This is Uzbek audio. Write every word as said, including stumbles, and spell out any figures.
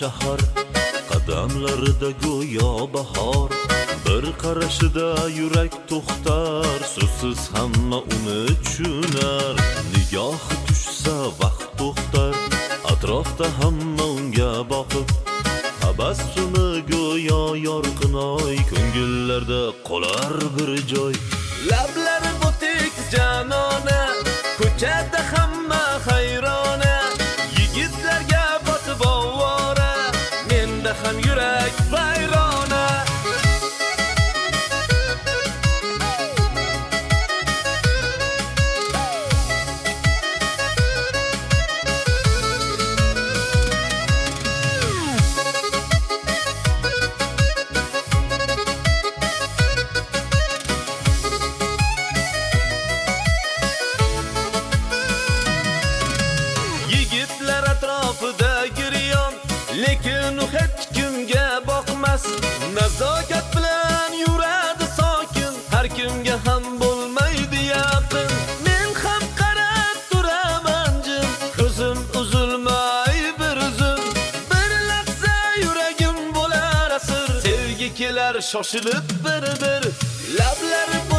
shahar, qadamlarida go'yo bahor, bir qarashida yurak to'xtar, so'zsiz hamma uni tushunar. Nigohi tushsa vaqt to'xtar, atrofda hamma unga boqib, tabassumi go'yo yorqin oy, ko'ngillarda qolar bir joy. Lablari butik janona, ko'chada hamma hayrona, yigitlarga botib ovora, menda ham yurak bayrona. Yigitlar atrofida giryon, lekin u hech kimga boqmas. Nazokat bilan yuradi sokin, har kimga ham bo'lmaydi yaqin. Men ham qarab turaman jim, ko'zim uzilmay bir zum. Bir lahza yuragim bo'lar asir, sevgi kelar shoshilib bir-bir. Lablari